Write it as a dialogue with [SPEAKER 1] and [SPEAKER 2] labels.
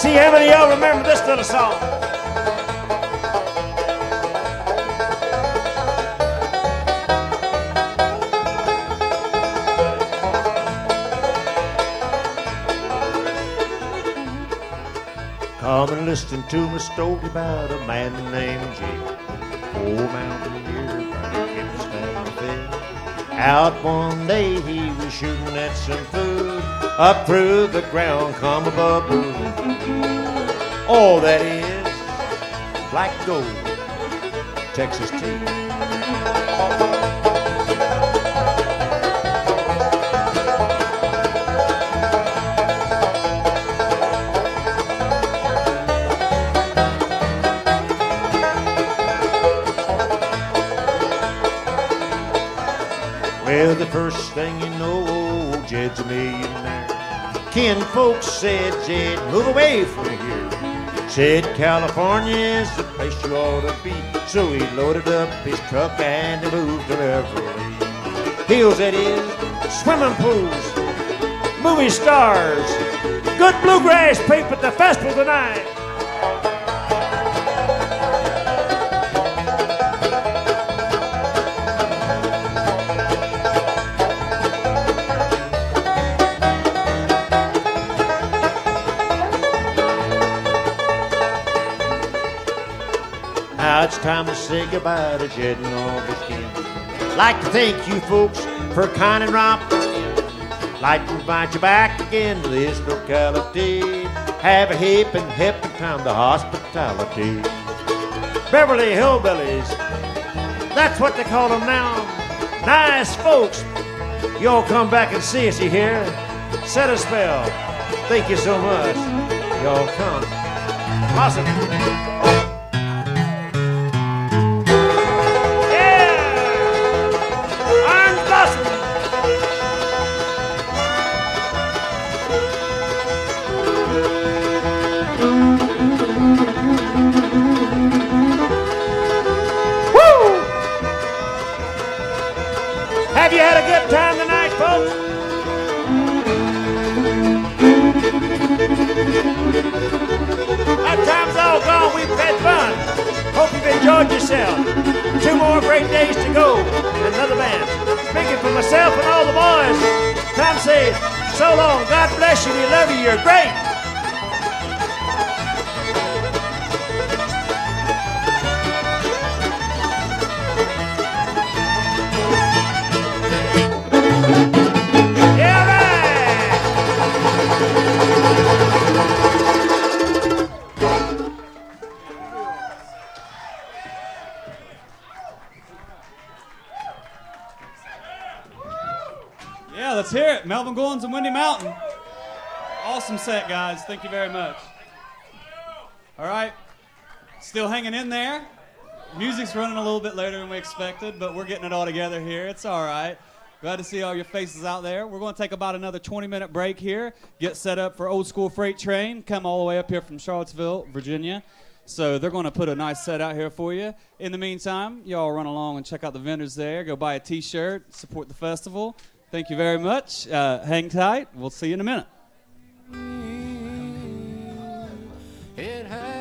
[SPEAKER 1] See how many of y'all remember this little song. Come and listen to my story about a man named Jake. Old mountaineer back in Stanleyville. Out one day he was shooting at some food. Up through the ground come a bubble. All that is black gold, Texas tea. Well, the first thing you know, old Jed's a millionaire. Kin folks said, Jed, move away from here. Said California is the place you ought to be. So he loaded up his truck and he moved to Beverly Hills. That is, swimming pools, movie stars, good bluegrass people at the festival tonight. Now it's time to say goodbye to Jed and Augustine. Like to thank you folks for kind and romping. Like to invite you back again to this locality. Have a hip and time to hospitality. Beverly Hillbillies, that's what they call them now. Nice folks. Y'all come back and see us, you hear? Set a spell. Thank you so much. Y'all come. Awesome. Have you had a good time tonight, folks? That time's all gone. We've had fun. Hope you've enjoyed yourself. 2 more great days to go. Another band. Speaking for myself and all the boys, time says, so long. God bless you. We love you. You're great.
[SPEAKER 2] Yeah, let's hear it. Melvin Goins and Windy Mountain. Awesome set, guys. Thank you very much. All right. Still hanging in there. Music's running a little bit later than we expected, but we're getting it all together here. It's all right. Glad to see all your faces out there. We're going to take about another 20-minute break here, get set up for Old School Freight Train, come all the way up here from Charlottesville, Virginia. So they're going to put a nice set out here for you. In the meantime, y'all run along and check out the vendors there. Go buy a T-shirt, support the festival. Thank you very much. Hang tight. We'll see you in a minute.
[SPEAKER 3] It